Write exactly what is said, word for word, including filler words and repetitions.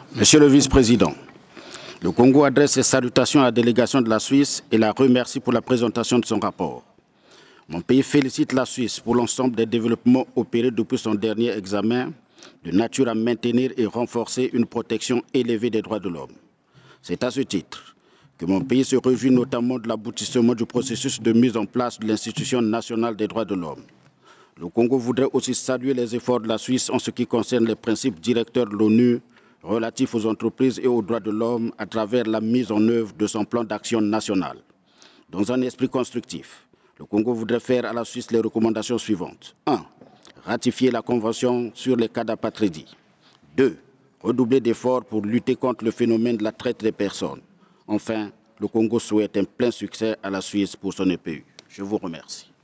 Monsieur le vice-président, le Congo adresse ses salutations à la délégation de la Suisse et la remercie pour la présentation de son rapport. Mon pays félicite la Suisse pour l'ensemble des développements opérés depuis son dernier examen, de nature à maintenir et renforcer une protection élevée des droits de l'homme. C'est à ce titre que mon pays se réjouit notamment de l'aboutissement du processus de mise en place de l'Institution nationale des droits de l'homme. Le Congo voudrait aussi saluer les efforts de la Suisse en ce qui concerne les principes directeurs de l'ONU relatifs aux entreprises et aux droits de l'homme à travers la mise en œuvre de son plan d'action national. Dans un esprit constructif, le Congo voudrait faire à la Suisse les recommandations suivantes. un. Ratifier la Convention sur les cas d'apatridie. deux. Redoubler d'efforts pour lutter contre le phénomène de la traite des personnes. Enfin, le Congo souhaite un plein succès à la Suisse pour son E P U. Je vous remercie.